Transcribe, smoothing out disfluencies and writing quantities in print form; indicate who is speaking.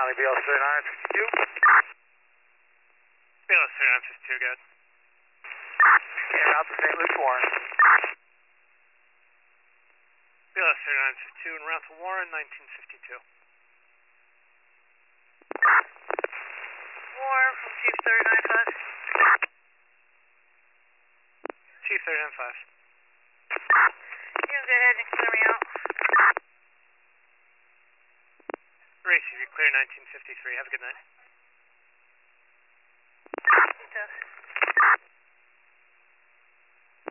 Speaker 1: Charlie, BLS 3952.
Speaker 2: BLS 3952, good.
Speaker 1: And out to St. Louis Warren.
Speaker 2: BLS 3952 en route to Warren, 1952.
Speaker 3: Warren from Chief 395.
Speaker 2: Chief 395.
Speaker 3: You can go ahead and clear me out.
Speaker 2: Race, you're clear 1953. Have a good night.
Speaker 3: He does.